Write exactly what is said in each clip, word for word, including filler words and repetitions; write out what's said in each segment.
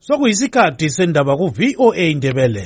Sokuyisikhathi sendaba ku V O A Indebele.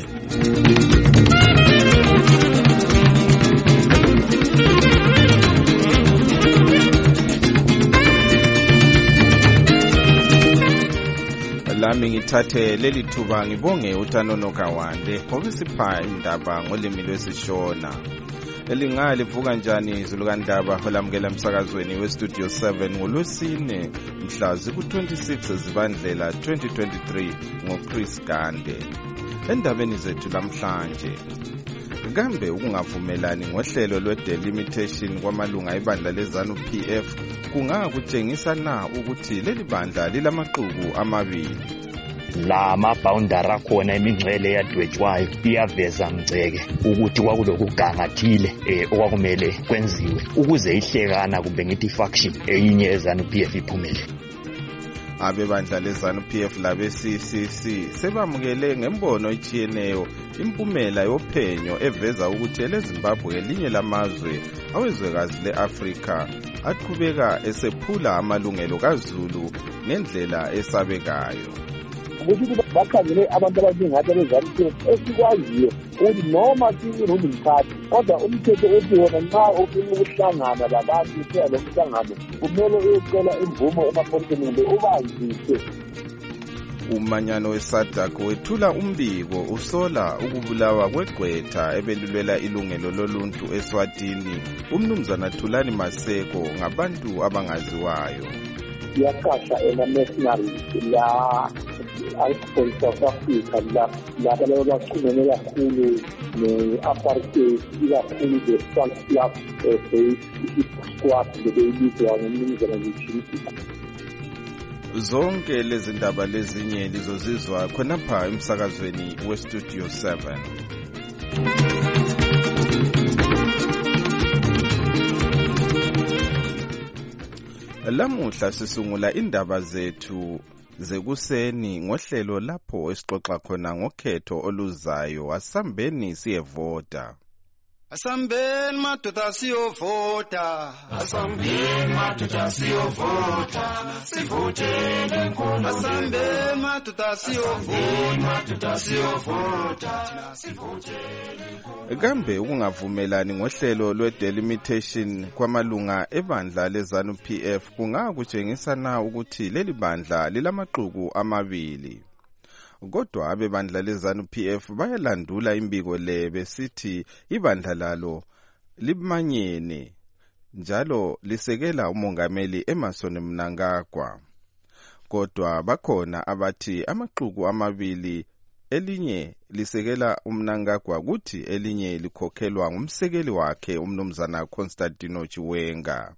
Lami ngithathe leli thuba ngibonge uTanono Kawande ngokusipha indaba ngolimi lwesishona. Elingalivuka njani izulu kandaba olamukela emsakazweni we Studio seven ngolwesine mhla ziku twenty-six Zibandlela twenty twenty-three ngoChris Gande. Endabeni zethu namhlanje, kambe ukungavumelani ngohlelo lwe-delimitation kwamalunga ebandla leZANU P F kungakutshengisa na ukuthi leli bandla lilamaqhubu amabili? La maboundary akhona imingcele yadwetshwayo iyaveza mgceke ukuthi kwakulokugangathile eh okwakumele kwenziwe ukuze ihlekana kumbe ngithi faction eyinye eZANU P F iphumele. Abebandla leZANU P F labe C C C sebamukele ngembono ichiyeneyo impumela yophenyo eveza ukuthi eleZimbabwe elinye lamazwe awezwekazi leAfrika aqhubeka esephula amalungelo kaZulu ngendlela esabekayo. Ukuthi bakhangele abantu abaningi beZANU P F esikwaziyo ukuthi noma siyiruling party kodwa umthetho othi wona nxa ufuna ukuhlangana labantu phela lo mhlangano kumele uyocela imvumo emapholiseni kumbe ubazise. Umanyano weSADC wethula umbiko usola ukubulawa kwegqwetha ebelulwela ilungelo loluntu eSwatini umnumzana Thulani Maseko ngabantu abangaziwayo. Yakasha ena-national la i-South South Africa la laba laba baqhumene kakhulu ne-apartheid ikakhulu the-South Club squad lebeyibizwa ngomnumzana Mthimisi. Zonke lezi ndaba lezinye lizozizwa khonapha emsakazweni we-Studio seven. Lamuhla sisungula indaba zethu zekuseni ngohlelo lapho esixoxa khona ngokhetho oluzayo. Asambeni siyevota. Asambeni madoda siyovota. Asambeni madoda siyovota. Sivotele inkolo. Asambeni madoda siyovota. Madoda siyovota. Sivotele inkolo. Kambe ukungavumelani ngohlelo lwe-delimitation kwamalunga ebandla leZANU P F kungakutshengisa na ukuthi leli bandla lilamaqhubu amabili? Kodwa abebandla leZANU P F bayalandula imbiko le besithi ibandla lalo libmanyene njalo lisekela umongameli Emmerson Mnangagwa. Kodwa bakhona abathi amaqhubu amabili, elinye lisekela uMnangagwa kuthi elinye likhokhelwa ngumsekeli wakhe umnumzana Constantino Chiwenga.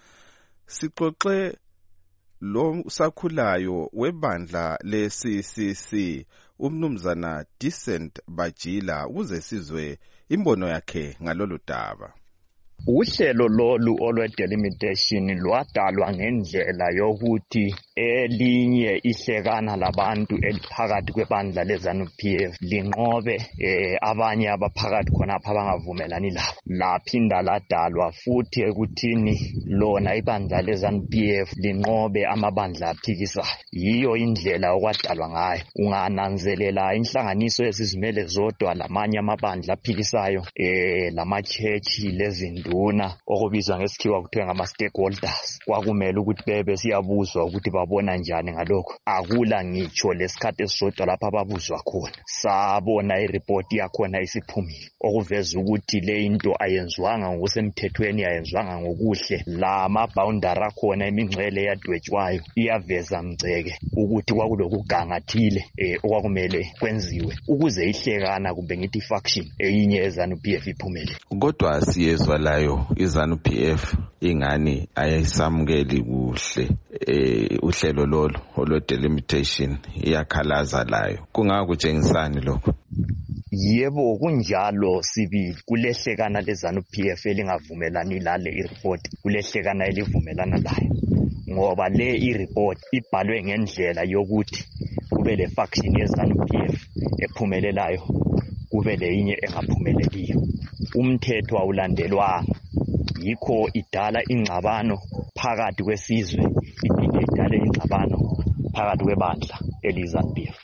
Sixoxe lo sakhulayo webandla le-C C C umnumzana Decent Bajila ukuze sizwe imbono yakhe ngalolu daba. Uhlelo lolu olwe-delimitation lwadalwa ngendlela yokuthi elinye ihlekana labantu eliphakathi kwebandla leZANU P F linqobe eh, abanye abaphakathi khonapha abangavumelani labo. Laphinda ladalwa futhi ekuthini lona ibandla leZANU P F linqobe amabandla aphikisayo. Yiyo indlela okwadalwa ngayo. Ungananzelela inhlanganiso ezizimele zodwa lamanye amabandla aphikisayo eh lamachechi lezinto una okubizwa ngesikhiwa kuthiwa ngama-stakeholders kwakumele ukuthi bebe siyabuzwa ukuthi babona njani ngalokho. Akula ngitsho lesikhathi esisodwa lapha babuzwa khona. Sabona ireport yakhona isiphumile okuveza ukuthi le into ayenziwanga ngokusemthethweni, ayenziwanga ngokuhle. La maboundary akhona imingcele yadwetshwayo iyaveza mgceke ukuthi kwakulokugangathile eh okwakumele kwenziwe ukuze ihlekana kumbe ngithi faction eyinye eZANU P F iphumele. Kodwa siyezwa layo iZANU P F ingani ayisamukeli kuhle eh uhlelo lolo olwe-delimitation, iyakhalaza layo. Kungakutshengisani lokho? Yebo kunjalo sibili. Kulehlekana leZANU P F elingavumelani lale ireport, kulehlekana elivumelana layo ngoba le ireport ibhalwe ngendlela yokuthi kube le faction yeZANU P F ephumelelayo kube leyinye engaphumeleliyo. Umthetho awulandelwanga, yikho idala ingxabano phakathi kwesizwe, iphinde idale ingxabano phakathi kwebandla. eliZANU-P F.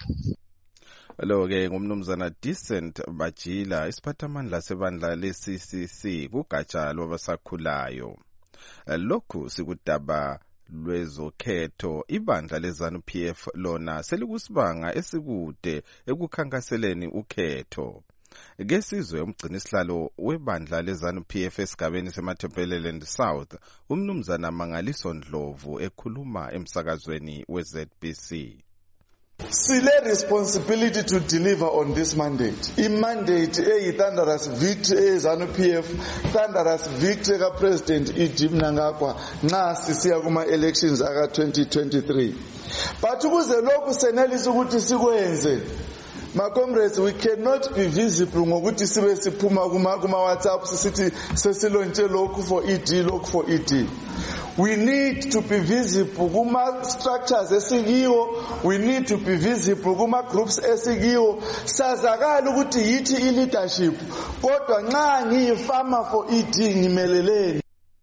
Lo-ke ngumnumzana Decent Bajila, isiphathamandla sebandla le-C C C kugatsha lwabasakhulayo. Lokhu sikudaba lwezokhetho, ibandla leZANU-P F lona selikusibanga esikude ekukhankaseleni ukhetho. Ke sizwe umgcinisihlalo webandla leZANU-P F esigabeni seMatabeleland South, umnumzana Mangaliso Ndlovu ekhuluma emsakazweni we-Z B C. Sile responsibility to deliver on this mandate. I-mandate eyi-thunderous victory eyi-ZANU-P F, thunderous victory ka-President Edi Mnangagwa nxa sisiya kuma-elections aka twenty twenty-three. But ukuze lokhu senelisa ukuthi sikwenze, my comrades, we cannot be visible ngokuthi sibe siphuma kuma kuma WhatsApp sisithi sesilontshe lokhu for E D, lokhu for E D. We need to be visible kuma structures esikiwo, we need to be visible kuma groups esikiwo, sazakala ukuthi yithi i-leadership, kodwa nxa ngiyifama for E D ngimeleleni.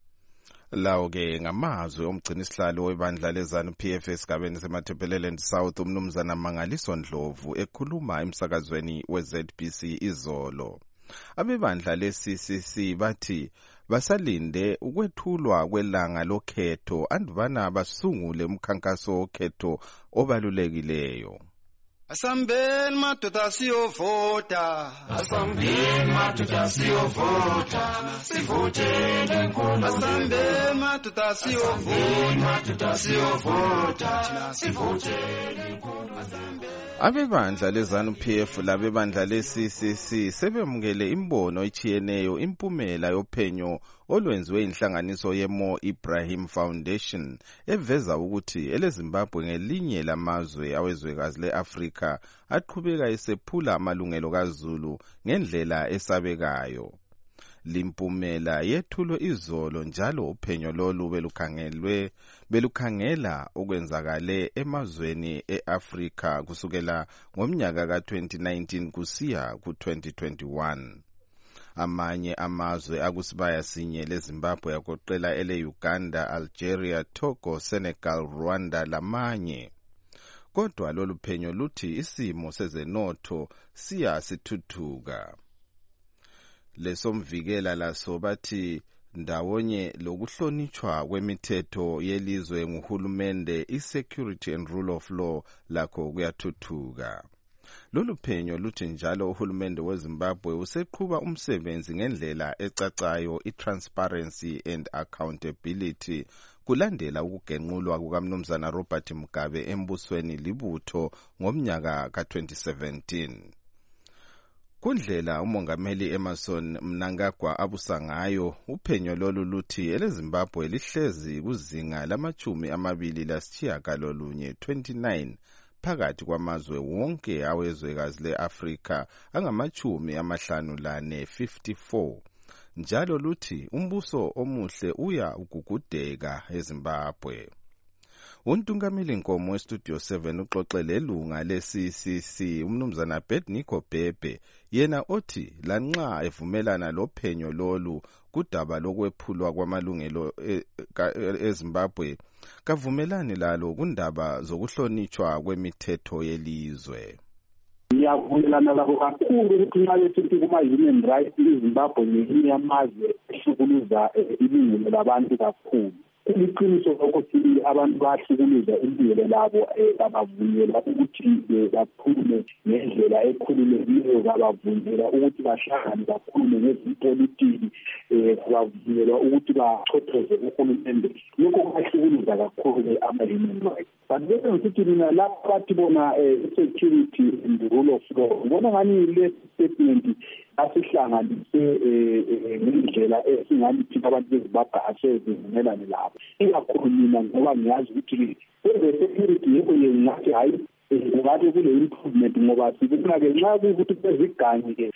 Lawo-ke ngamazwi omgcinisihlalo webandla leZANU-P F esigabeni seMatabeleland South, umnumzana Mangaliso Ndlovu ekhuluma emsakazweni we-Z B C izolo. Abebandla le-C C C bathi basalinde ukwethulwa kwelanga lokhetho andubana basungule umkhankaso wokhetho obalulekileyo. Asambeni madoda siyovota, asambeni madoda siyovota, sivotele inkulu. Asambeni madoda siyovota, madoda siyovota, sivotele inkulu. Abebandla leZANU-P F labebandla le-C C C sebemukele imbono ichiyeneyo impumela yophenyo olwenziwe inhlanganiso ye-Mo Ibrahim Foundation eveza ukuthi eleZimbabwe ngelinye lamazwe awezwekazi le-Afrika aqhubeka esephula amalungelo kaZulu ngendlela esabekayo. Limpumela yethulo izolo njalo uphenyo lolu belukhangelwe belukhangela okwenzakale emazweni eAfrika kusukela ngomnyaka ka twenty nineteen kusiya ku twenty twenty-one. Amanye amazwe akusibaya sinye leZimbabwe yagoqela ele Uganda, Algeria, Togo, Senegal, Rwanda lamanye. Kodwa lolu phenyo luthi isimo sezenotho siya sithuthuka. Lesomvikela laso bathi ndawonye lokuhlonitshwa kwemithetho yelizwe nguhulumende, i-security and rule of law lakho kuyathuthuka. Lolu phenyo luthi njalo uhulumende weZimbabwe useqhuba umsebenzi ngendlela ecacayo, i-transparency and accountability, kulandela ukugenqulwa kukamnumzana Robert Mugabe embusweni libutho ngomnyaka ka twenty seventeen. Kundlela umongameli Emmerson Mnangagwa abusa ngayo, uphenyo lolu luthi eleZimbabwe lihlezi kuzinga lamachumi amabili lasitshiyagalolunye twenty-nine phakathi kwamazwe wonke awezwekazi le-Afrika angamachumi amahlanu lane fifty-four. Njalo luthi umbuso omuhle uya ukugudeka eZimbabwe. Untungameli Nkomo weStudio seven uxoxele lunga le-C C C umnumzana Bedniko Bhebhe, yena othi lanxa evumelana lophenyo lolu kudaba lokwephulwa kwamalungelo eZimbabwe kavumelani lalo kundaba zokuhlonitshwa kwemithetho yelizwe. Ngiyavumelana labo kakhulu ukuthi nxa besithi kuma-human rights iZimbabwe ngelinye yamazwe ehlukuluza ilungelo labantu kakhulu. Kuliqiniso lokuthi abantu bahlukuluza impilo labo babavunyelwa ukuthi bakhulume ngendlela ekhululekileyo, babavunyelwa ukuthi bahlangane bakhulume ngezipolitiki, babavunyelwa ukuthi bachothoze uhulumende. Lokho kubahlukuluza kakhulu ama-human rights. But bese ngithi mina lapho bathi bona security and the rule of law, ngibona ngani le statement asihlanganise ngendlela esingalithi abantu beZimbabwe asezivumelane labo. Ikakhulu mina ngoba ngiyazi ukuthi security yebo ngathi hayi ngathi kule improvement ngoba sibona-ke nxa kuyukuthi kwezigangi-ke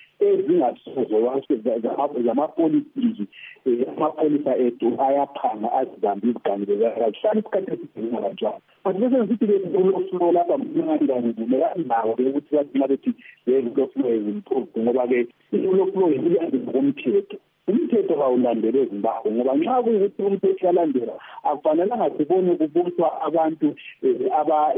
ezingasozo zamapolitiki amapholisa ethu ayaphanga azibambe izigangi bezihlala isikhathi esidinga kanjalo. But bese ngithi-ke uloflo lapha mncane kangivumelani nawo-ke ukuthi bathi nxa bethi uloflo is-improved ngoba-ke uloflo yikulandela komthetho. Umthetho kawulandele eZimbabwe ngoba nxa kuyukuthi umthetho uyalandela akufanelanga sibone kubuswa abantu aba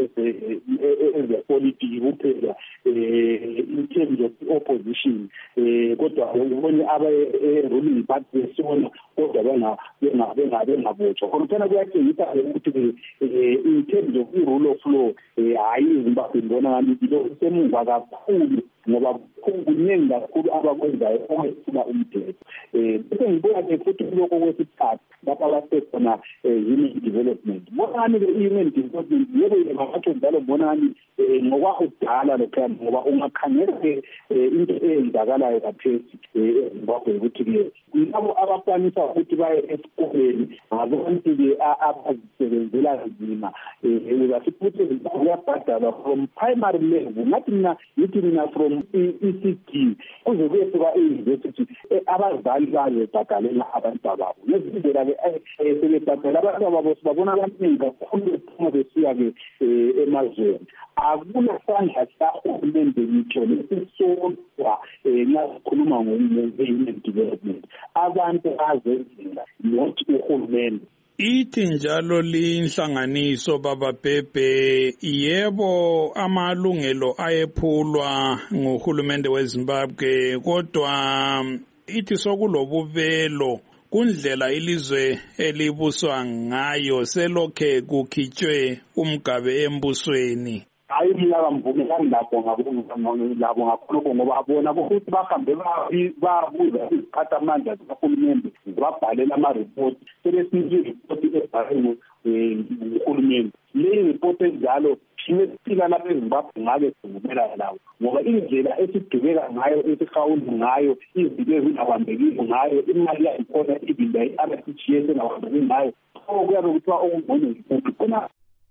ezepolitiki kuphela in terms of opposition kodwa ubone aba ruling party besona kodwa benga benga bengabotshwa khona kuyatshengisa ukuthi in terms of rule of law hayi iZimbabwe ngibona ngathi lo semuva kakhulu ngoba kuningi kakhulu abakwenzayo okwesula umthetho bese ngibuya ke futhi lokho kwesithathu lapha abasekhona human development bonani ke human development yebo yematsho njalo bonani ngokwakudala lokho ngoba ungakhangela ke into eyenzakalayo kaphesi eZimbabwe ukuthi ke labo abakwanisa ukuthi baye esikoleni ngabantu ke abazisebenzela nzima basifuthi kuyabhadalwa from primary level ngathi mina yithi mina from E C D kuze kuyefika e-university abazali bazebhadalela abantu ababo nezindlela ke sebebhadala abantu ababo sibabona abaningi kakhulu uma besiya ke emazweni akuna sandla sahulumende ngitsho lesisodwa nasikhuluma ngo-human development abantu bazenzela not uhulumende. Ithi njalo linhlanganiso baba Bhebhe yebo amalungelo ayephulwa nguhulumende weZimbabwe kodwa ithi sokulobubelo kundlela ilizwe elibuswa ngayo selokhe kukhitshwe umgabe embusweni. Hayi mina ngivumelani lapho labo ngakhona ngoba abona ukuthi bahambe babuza iziphathamandla zikahulumende babhalela ama-report sebesinika i-report ebhalwe nguhulumende. Le report enjalo sifika lapha eZimbabwe ngabe sivumelana lawo ngoba indlela esidubeka ngayo esihawula ngayo izinto ezingabambekile ngayo imali yakhona ibinda i-R T G S engabambekile ngayo okuyabe kuthiwa okungcono yikuphi khona.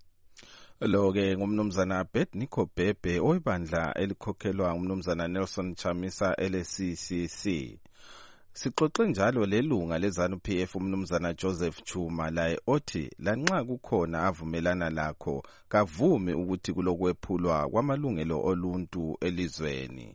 Lo ke ngumnumzana Nico Bhebhe oyibandla elikhokhelwa ngumnumzana Nelson Chamisa L C C C. Sixoxe njalo lelunga leZANU P F umnumzana Joseph Chuma laye othi lanxa kukhona avumelana lakho kavume ukuthi kulokwephulwa kwamalungelo oluntu elizweni.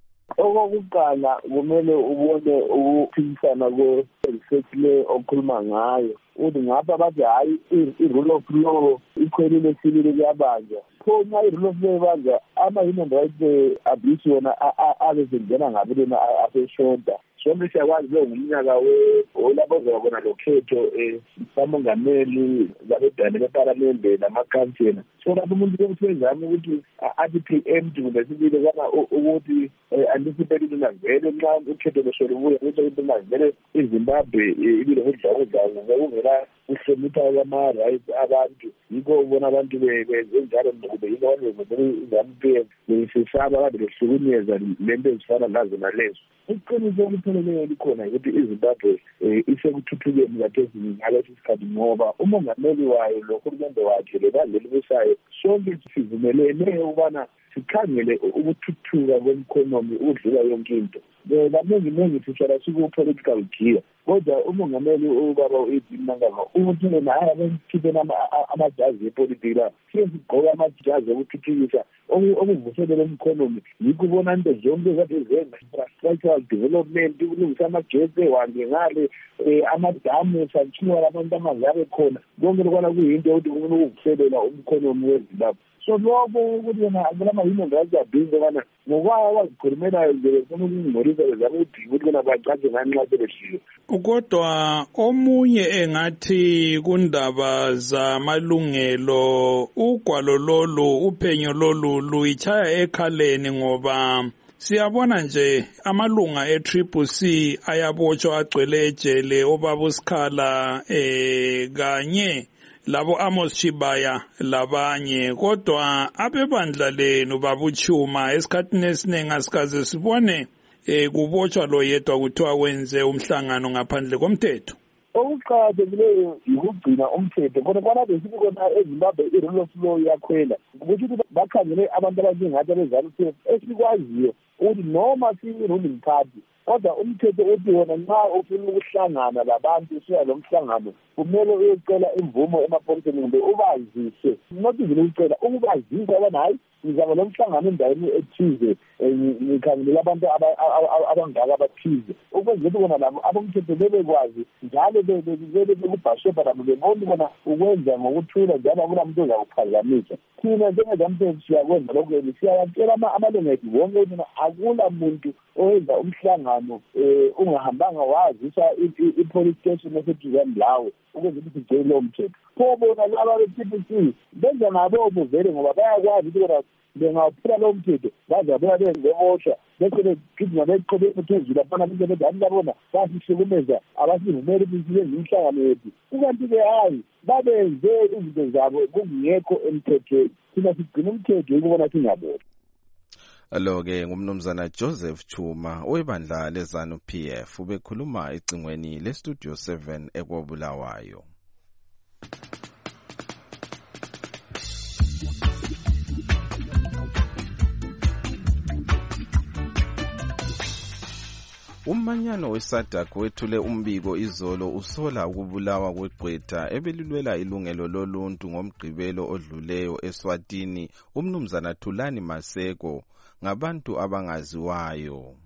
Okokuqala kumele ubone ukuphikisana kwe-research okhuluma ngayo uthi ngapha bathi hayi i-rule of law ikhwelile sibili kuyabanjwa khona i-rule of law ibanjwa ama-human rights abuse wona abezengena ngabelena aseshoda sonke siyakwazi lo ngumnyaka olapho zokona lokhetho samongameli labedane bepalamende namakhansela so lapho umuntu usenzama ukuthi athi P M kumbe sibili kana ukuthi anticipate ingavele nxa ukhetho losolubuya ukuthi ingavele iZimbabwe ibile ngudlawudlawo ngokungela uhlonipha kwama-rights abantu yikho ubona abantu benjalo kube yinto iZANU P F besisaba kade behlukunyeza lento ezifana nazo nalezo. Iqiniso elipheleleyo likhona ukuthi iZimbabwe isekuthuthukeni kaphezulu ngalesi sikhathi ngoba umongameli wayo lohulumende wakhe lebandla elibusayo sonke sivumelene ukubana sikhangele ukuthuthuka kwe-economy udlula yonke into. Kaningi ningi sisala siku-political gear kodwa umongameli ubaba u-Edwin Nangaba ukuthi naye abekhiphe amajazi epolitiki la siye sigqoke amajazi okuthuthukisa okuvuselela i-economy yikho ubona into zonke kade zenza infrastructural development ukulungisa amagesi ehambe ngale amadamu sakhiwa abantu amanzi abe khona konke lokwana kuyinto yokuthi kumele ukuvuselela umkhonomi weZimbabwe. So lokho ukuthi yena kulama-human rights abuse kana ngokwayo wazikhulumelayo nje befuna ukungcolisa bezama ukudinga ukuthi kona bacace nganxa sebedliwe. Kodwa omunye engathi kundaba zamalungelo ugwalo lolu uphenyo lolu luyichaya ekhaleni ngoba siyabona nje amalunga e-Triple C ayabotshwa agcwele ejele obaba uSikhala eh kanye labo Amos Chibaya labanye kodwa abebandla lenu babuchuma esikhathini esiningi asikaze sibone eh kubotshwa lo yedwa kuthiwa wenze umhlangano ngaphandle komthetho. Okuqakathekileyo yikugcina umthetho khona kwana besithi khona eZimbabwe i-rule of law iyakhwela ukuthi bakhangele abantu abanjengathi abeZANU P F esikwaziyo ukuthi noma si-ruling party kodwa umthetho uthi wona nxa ufuna ukuhlangana labantu usuya lo mhlangano kumele uyocela imvumo emapholiseni kumbe ubazise not even ukucela ukubazisa abana hayi ngizaba lo mhlangano endaweni ethize ngikhangelela abantu abangaka abathize ukwenza ukuthi bona labo abomthetho bebekwazi njalo bebe bekubhashepha labo bebona bona ukwenza ngokuthula njalo akulamuntu ozawuphazamisa thina njengezamthetho siyakwenza lokho siyawatshela amalungu ethu wonke ukuthi akula muntu owenza umhlangano ungahambanga wazisa i-police station eseduzane lawe ukuze ukuthi sigcine lowo mthetho pho bona laba be-P P C benza ngabomo vele ngoba bayakwazi ukuthi bona bengaphula lowo mthetho bazabuya benzebosha bese begijima beqobe phezulu abana into bedani labona basihlukumeza abasivumeli ukuthi benze imhlangano yethu kukanti-ke hayi babenze izinto zabo kungekho emthethweni thina sigcina umthetho ukubona singabona. Lo-ke ngumnumzana Joseph Chuma owebandla lezanu P F ubekhuluma ecingweni lestudio seven ekwabulawayo. Umanyano weSADC wethule umbiko izolo usola ukubulawa kweGqwetha ebelilwela ilungelo loluntu ngomgqibelo odluleyo eSwatini umnumzana Thulani Maseko ngabantu abangaziwayo.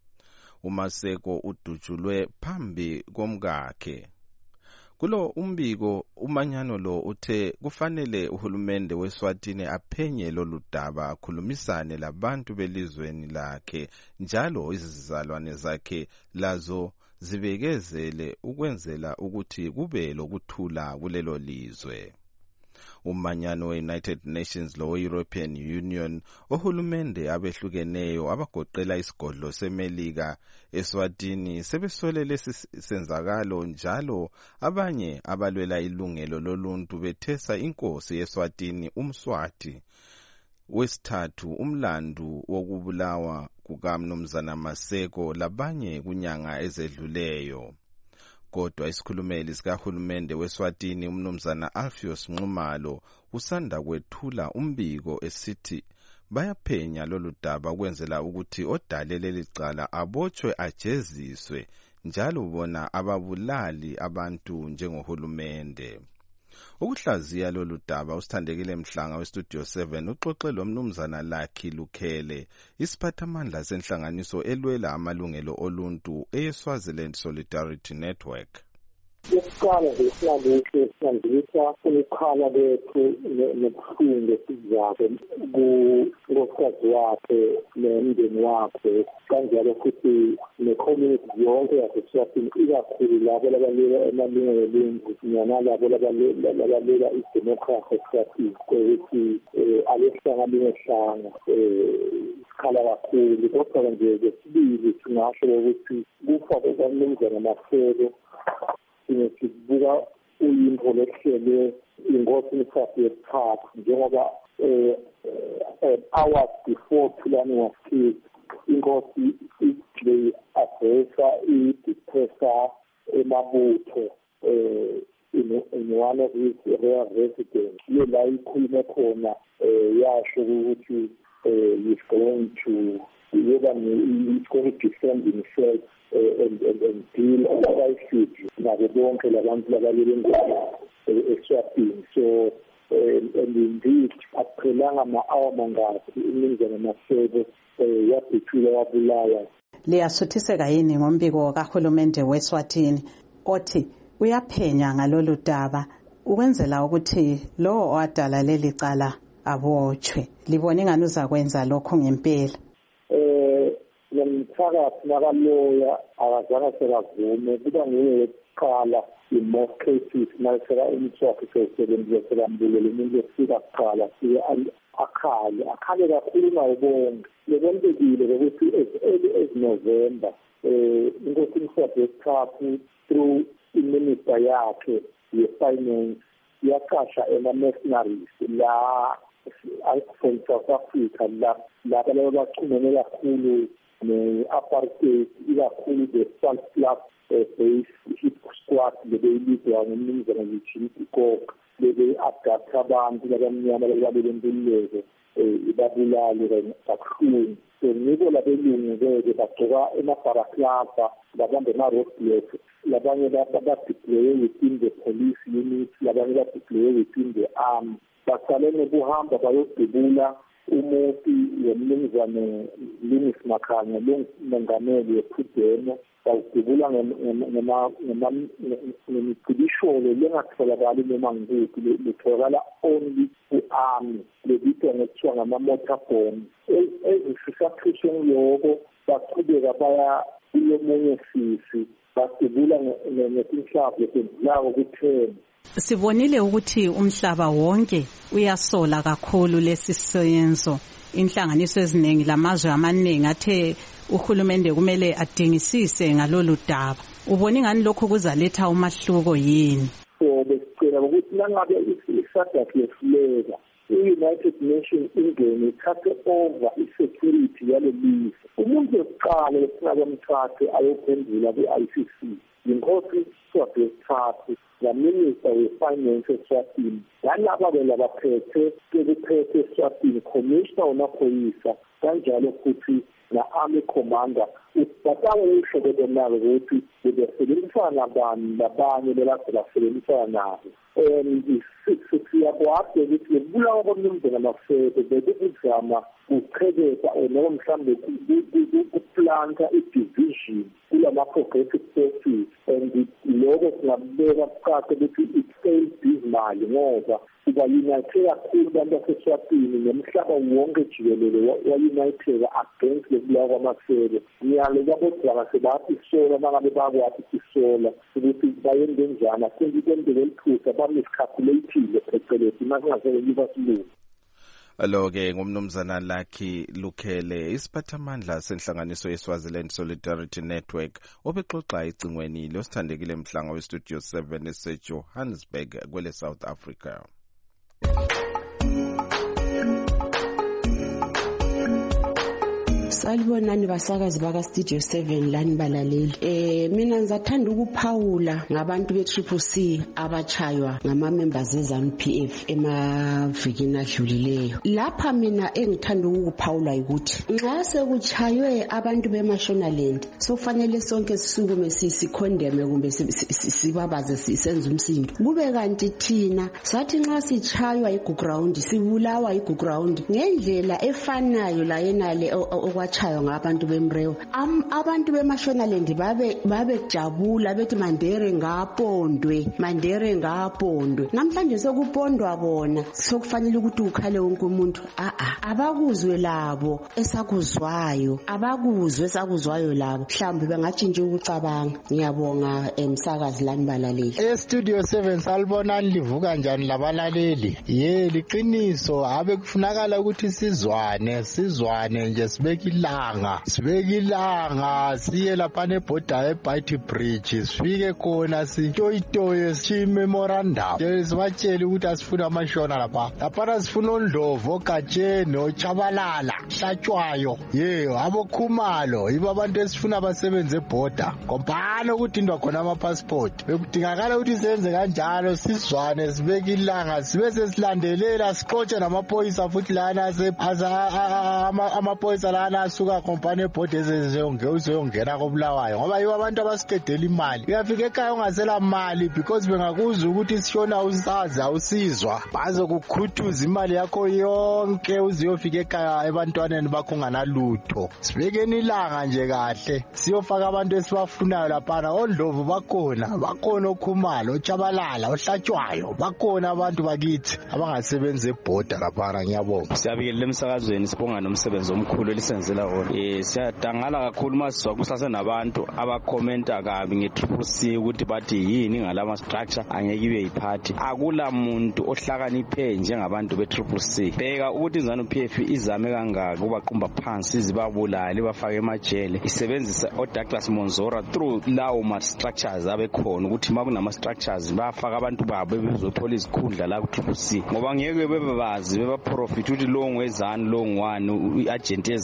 uMaseko udutshulwe phambi komkakhe. Kulo umbiko umanyano lo uthe kufanele uhulumende weSwatini aphenye lolu daba akhulumisane labantu belizweni lakhe njalo izizalwane zakhe lazo zibekezele ukwenzela ukuthi kube lokuthula kulelo lizwe. Umanyano we-United Nations lo European Union ohulumende abehlukeneyo abagoqela isigodlo seMelika eSwatini sebesole lesi senzakalo njalo abanye abalwela ilungelo loluntu bethesa inkosi yeSwatini umSwati wesithathu umlandu wokubulawa kukaMnumzana Maseko labanye kunyanga ezedluleyo. Kodwa isikhulumeli sikahulumende weSwatini umnumzana Alpheus Nxumalo usanda kwethula umbiko esithi bayaphenya lolu daba ukwenzela ukuthi odale leli cala abotshwe ajeziswe njalo bona ababulali abantu njengohulumende. Ukuhlaziya lolu daba usithandekile Mhlanga westudio seven uxoxe lomnumzana Lucky Lukhele isiphathamandla senhlanganiso elwela amalungelo oluntu eSwaziland Solidarity Network. Yesiqala ngesinandisi esandisa ukukhala bethu nobuhlungu esizakhe kunkosikazi wakhe nemndeni wakhe kanjalo futhi ne-community yonke yaseSwatini ikakhulu labo labalela emalungelo oluntu nalabo labalela idemokhrasi eSwatini ukuthi alehlanga lehlanga sikhala kakhulu kodwa nje kwesibili singasho ukuthi kufa kukamnumzana Maseko sibuka uyinto lehlele ingosi imikhathi yesithathu njengoba hours before Thulani was killed ingosi le adressa i-depressor emabutho in one of his rare residents ye la ikhulume khona yasho ukuthi he's going to he's going to defend himself and, and, and deal otherwise nabo bonke labantu labalele eSwatini. So and indeed akuphelanga ma-hour mangaphi umnumzana Maseko yadutshulwa wabulawa. Liyasuthiseka yini ngombiko kahulumende weSwatini othi uyaphenya ngalolu daba ukwenzela ukuthi lo owadala leli cala abotshwe? Libona ingani uzakwenza lokho ngempela? Nomthakathi nakaloya akazange sekavume kuba nguye kuqala in most cases mayeseka umthwakhe sesebenzisela mbulelo umuntu efika kuqala siye akhale akhale kakhulu nawo bonke lebontekile ukuthi as early as November inkosi umthwakhe wesithathu through iminister yakhe ye-finance yaqasha ema-mercenaries la from South Africa la laba laba bachumene kakhulu ne-apartheid ikakhulu the-South Plus base hit squad lebeyilizwa ngumnumzana Richie Kok bebe-adapta abantu labamnyama lababele mpiluleko ibabulale kabuhlungu so ngibo labelungu-ke bagcoka emabharaklava labambe ama-roadblock, labanye badeploye within the police unit, labanye badeploye within the army. Baqalene kuhamba bayodubula umuti wemnumzane Linus Makhanya longumongameli wePhudemo, bawudubula ngemicibisholo lengatholakali noma ngikuphi, litholakala only ku-army, lebitwa ngekuthiwa ngama-motorbomb. Ezisisaphusheni loko baqhubeka baya kulomunye sisi, badubula ngetinhlamvu letendlako kutheni. Sibonile ukuthi umhlaba wonke uyasola kakhulu lesi senzo. Inhlanganiso eziningi lamazwe amaningi athe uhulumende kumele adingisise ngalolu daba. Ubona ngani lokho kuzaletha umahluko yini? So besicela ukuthi langabe isadathi yefuleka i-United Nations ingene ithathe over i-security yale lizwe. Umuntu wokuqala esingakamthathe ayophendula ku-I C C yinkosi Swati yesithathu, la minister we-finance eSwatini, nalaba belabaphethe bekuphethe eSwatini, commissioner wamaphoyisa, kanjalo futhi na-army commander. Batawusho bebenako ukuthi bebesebenzisana nabani labanye belade basebenzisana nabo. And siyakwazi ukuthi bekubulawa kwamnumzana Mafebe bekubuzama kuqhekeza noma mhlawumbe kuplanta i-division kulama-progressive forces, and loko singabeka kuqaqe ukuthi it-failed dismally ngoba kuba-unithe kakhulu abantu baseSwatini nomhlaba wonke jikelele wa-unitheka against lokubulawa kwamafebe. Ngiyalo kwabodwana sebathi isola mangabe bakwazi isola ukuthi bayenze njani, asenze ikwendele eliphusa bamiscalculative phecelezi masingasebenziba silungu. Alo-ke ngumnumzana Lucky Lukhele, isiphathamandla senhlanganiso yeSwaziland Solidarity Network, obexoxa ecingweni losithandekile mhlanga westudio seven eseJohannesburg kwele South Africa. Salibonani basakazi baka Studio seven lani balaleli. Eh mina ngizathanda ukuphawula ngabantu be Triple C abachaywa ngama members eZANU P F emavikini adlulileyo. Lapha mina engithanda ukuphawula ukuthi nxa sekuchaywe abantu beMashonaland sofanele sonke sisukume sisikondeme kumbe sibabaze sisenza umsindo. Kube kanti thina sathi nxa sichaywa iGuground sibulawa iGuground ngendlela efanayo la yenale chayo ngabantu bemrewo. Abantu beMashonaland babe babejabula bethi Mandere ngapondwe, Mandere ngapondwe. Namhlanje sokupondwa bona, sokufanele ukuthi ukhale wonke umuntu. A a abakuzwe labo esakuzwayo, abakuzwe esakuzwayo labo. Mhlambe bengatshintsha ukucabanga. Ngiyabonga emsakazi lani balaleli. E Studio seven salibonani livuka njani labalaleli? Ye liqiniso abe kufunakala ukuthi sizwane, sizwane nje sibeke ilanga sibeke ilanga siye lapha nebhoda eBite Bridge sifike khona sitoyitoye si memorandum nje sibatshela ukuthi asifuna amashona lapha lapha sifuna ondlovu ogajeni ochabalala hlatshwayo ye abokhumalo yibo abantu esifuna basebenze ebhoda kompana ukuthi indwa khona ama passport bekudingakala ukuthi senze kanjalo sizwane sibeke ilanga sibe sesilandelela siqotshe namaphoyisa futhi lana amaphoyisa lana asuka company board ezezongena kobulawayo ngoba yibo abantu abasiqedela imali uyafika ekhaya ungasela mali because bengakuza ukuthi sishona usazi awusizwa baze kukhuthuza imali yakho yonke uziyofika ekhaya ebantwaneni bakho unganalutho sibekeni ilanga nje kahle siyofaka abantu esibafunayo lapha ondlovu bakhona bakhona okhumalo ochabalala ohlatshwayo bakhona abantu bakithi abangasebenza ebhoda lapha. Ngiyabonga siyabikele emsakazweni sibonga nomsebenzi omkhulu elisenzela wona. Eh siyadangala kakhulu masizwa kusase nabantu abakhomenta kabi ngeTriple C ukuthi bathi yini ngalama structure angeke ibe yiphathi. Akula muntu ohlakaniphe njengabantu beTriple C. Bheka ukuthi iZANU P F izame kangaka kubaqumba phansi izibabulala bafake emajele isebenzisa oDouglas Monzora through lawo ma structures abekhona ukuthi makunama structures bafaka abantu babo bezothola izikhundla la kuTriple C ngoba ngeke bebebazi bebaprofit ukuthi lo ngwezanu lo ngwani iagent ezanu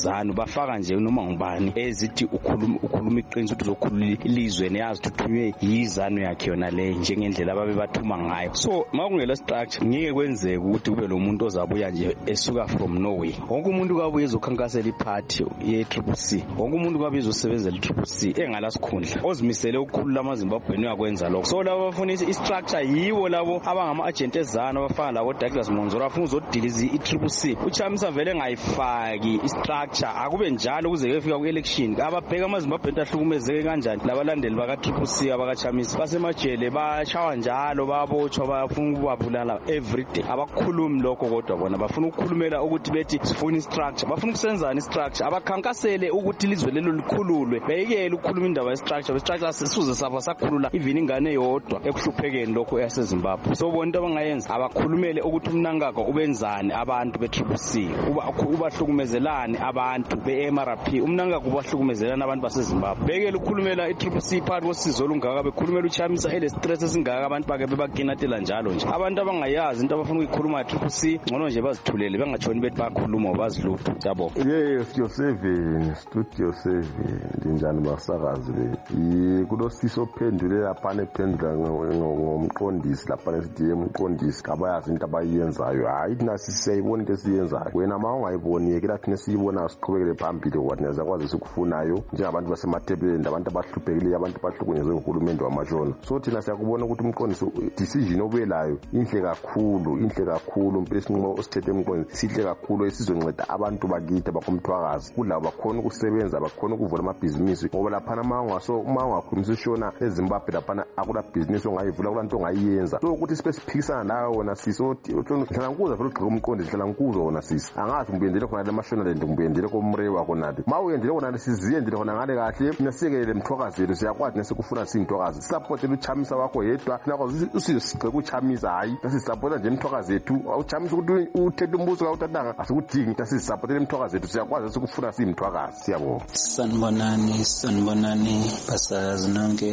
ungafaka nje noma ngubani ezithi ukhuluma ukhuluma iqiniso ukuthi uzokhulula ilizwe neyazi uthunywe yizano yakhe yona le njengendlela ababe bathuma ngayo. So makungela structure ngeke kwenzeke ukuthi kube lo muntu ozabuya nje esuka from nowhere. Wonke umuntu kabuye ezokhankasela iparty ye-Triple C, wonke umuntu kabuye ezosebenzela i-Triple C engala sikhundla ozimisele ukukhulula amaZimbabweni uyakwenza lokho. So labo bafuna i-structure yiwo labo abangama agent ezana abafana labo Douglas Monzora afuna uzodiliza i-Triple C. Uchamisa vele ngayifaki i-structure akube njalo kuze kufika ku-election ababheka amaZimbabweni ahlukumezeke kanjani labalandeli baka-Triple C abakachamisa basemajele bachawa njalo babotshwa bafuna ukubabulala every day. Abakhulumi lokho kodwa bona bafuna ukukhulumela ukuthi bethi sifuna i-structure, bafuna ukusenzana i-structure, abakhankasele ukuthi ilizwe lelo likhululwe, beyekele ukukhuluma indaba ye-structure. I-structure sisuze saba sakhulula even ingane yodwa ekuhluphekeni lokho yaseZimbabwe. So bonke abangayenza abakhulumele ukuthi umnankako ubenzani abantu be-Triple C, uba ubahlukumezelani abantu be-M R P, umnankako ubahlukumezelani abantu baseZimbabwe. Beyekele ukukhulumela i-Triple C phakathi kwesizo olungaka, bekhulumela uchamisa ele stress esingaka abantu bake bebakinatela njalo nje. Abantu abangayazi into abafuna ukuyikhuluma i-Triple C ngcono nje bazithulele bengatshoni bethi bakhuluma bazilutho. Yabo. Ye Studio seven, Studio seven njani basakazi le. Kulosiso phendule lapha nephendula ngomqondisi lapha nesithi umqondisi kabayazi into abayenzayo. Hayi thina sisayibona into esiyenzayo. Wena ma ungayiboni yeke lathi nesiyibona siqhubekele phambili kodwa zakwazi sikufunayo njengabantu basemathebeleni abantu abahluphekile abantu abahlukunyezwe nguhulumende wamashona. So thina siyakubona ukuthi umqondisi decision obelayo inhle kakhulu, inhle kakhulu impela isinqumo osithethe umqondisi sihle kakhulu esizonceda abantu bakithi bakomthwakazi kulabo bakhona ukusebenza bakhona ukuvula amabhizinisi ngoba lapha ma ungaso uma ungakhulumisa ishona eZimbabwe lapha akula business ongayivula kula nto ongayiyenza. So ukuthi siphikisana nawe wona siso hlala nkuza vele ugqika umqondisi hlala nkuzo wona sisi angathi ngibuyendele khona le mashona le ngibuyendele komre wakho nathi ma uyendele khona siziyendele khona ngale kahle nasikele mthwakazi lethu siyakwazi nesikufuna simthwakazi support luchamisa wakho yedwa nakwazi usizigqika uchamisa hayi nasisupport nje imthwakazi yethu awuchamisa ukuthi uthethe umbuso ka utatanga asikudingi nasisupport imthwakazi yethu siyakwazi sikufuna simthwakazi. Siyabonga. Sanibonani sanibonani basazi nonke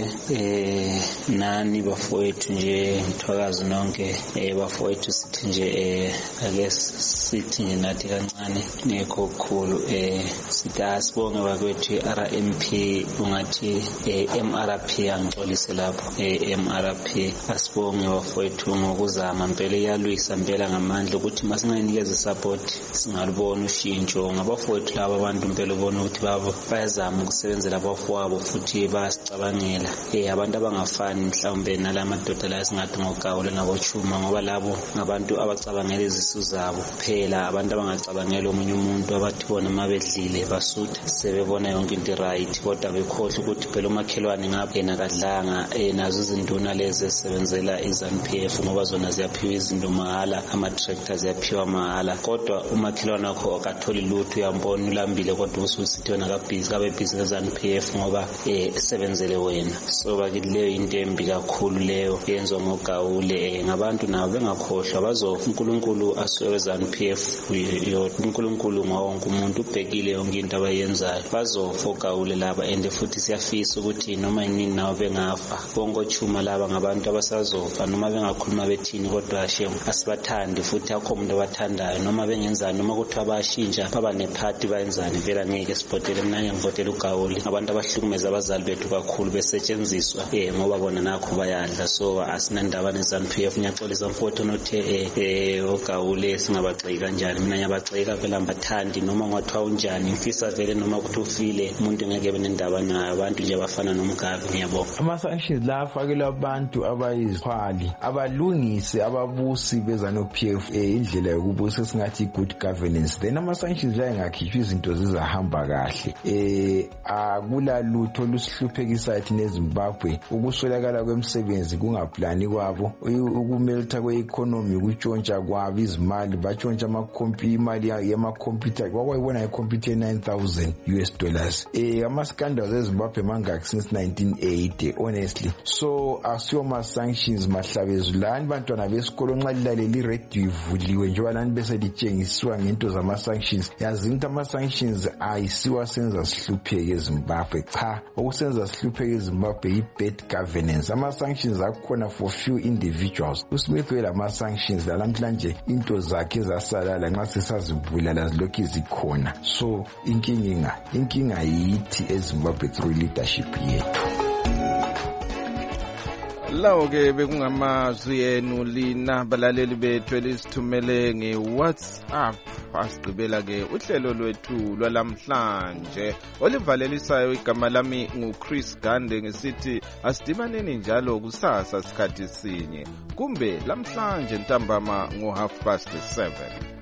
eh nani bafowethu nje mthwakazi nonke eh bafowethu sithi nje eh ake sithi nje nathi kancane nekho okukhulu eh sithi asibonge bakwethu R M P ungathi eh M R P angixolise lapho eh M R P asibonge bafowethu ngokuzama impela iyalwisa impela ngamandla ukuthi masingayinikeza support singalibona ushintsho ngabafowethu laba abantu impela ubona ukuthi babo bayazama ukusebenzela abafowabo futhi bayasicabangela eh abantu abangafani mhlawumbe nalamadoda la singathi ngokawule ngabochuma ngoba labo ngabantu abacabangela izisu zabo phela abantu abangacabangela omunye umuntu abathi bona mabedlile basutha sebebona yonke into right kodwa bekhohle ukuthi phela umakhelwane ngabe yena kadlanga eh nazo izinduna lezi esebenzela iZANU P F ngoba zona ziyaphiwa izinto mahala ama tractors ziyaphiwa mahala kodwa umakhelwane wakho akatholi lutho uyambona ulambile kodwa ususithi wena kabhizi kabe busy eZANU P F ngoba eh sebenzele wena. So bakithi leyo into embi kakhulu leyo yenziwa ngogawule ngabantu nabo bengakhohlwa bazofa uNkulunkulu asuke eZANU P F yo uNkulunkulu ngawonke umuntu ubhekile yonke into abayenzayo bazofa ogawule laba and futhi siyafisa ukuthi noma inini nawo bengafa bonke ochuma laba ngabantu abasazofa noma bengakhuluma bethini kodwa ashe asibathandi futhi akho umuntu abathandayo noma bengenzani noma kuthi abashintsha baba nephathi bayenzani vela ngeke sipotele mina ngivotela ugawule abantu abahlukumeza abazali bethu kakhulu besetshenziswa eh ngoba bona nakho bayadla. So asinandaba neZANU P F ngiyaxolisa mfowethu nothe eh ogawule singabagxeki kanjani mina ngiyabagxeka phela mbathandi noma ngathiwa unjani ngifisa vele noma kuthi ufile umuntu ngeke benendaba nayo abantu nje bafana nomgavi. Ngiyabonga. Ama sanctions la afakelwa abantu abayizihwali abalungise ababusi beZANU P F eh indlela yokubusa singathi good governance then ama sanctions la engakhishwa izinto zizahamba kahle eh akula lutho lusihluphekisa ithi neZimbabwe ukuswelakala kwemsebenzi kungaplani kwabo ukumeltha kweeconomy ukutshontsha kwabo izimali batshontsha amakhompyuta imali yamakhompyuta kwakwayibona ikhompyuta nine thousand U S dollars eh ama scandals eZimbabwe mangaki since nineteen eighty honestly. So asiyo ma sanctions mahlabezulani bantwana besikolo nxa lilalela iradio ivuliwe njengoba lani bese litshengisiwa ngento zama sanctions yazi into ama sanctions ayisiwa senza sihlupheke eZimbabwe cha okusenza sihlupheke eZimbabwe yi bad governance. Ama sanctions akhona for few individuals uSmith wela ama sanctions la namhlanje into zakhe zasalala nxa sesazibulala zilokhu zikhona. so inkinga inkinga yithi eZimbabwe through leadership yethu. Lawo ke bekungamazwi enu lina balaleli bethu elisithumele nge-WhatsApp. Asigqibela ke uhlelo lwethu lwalamhlanje olivalelisayo. Igama lami nguChris Gande ngesithi asidibaneni njalo kusasa sikhathi sinye kumbe lamhlanje ntambama ngo half past seven.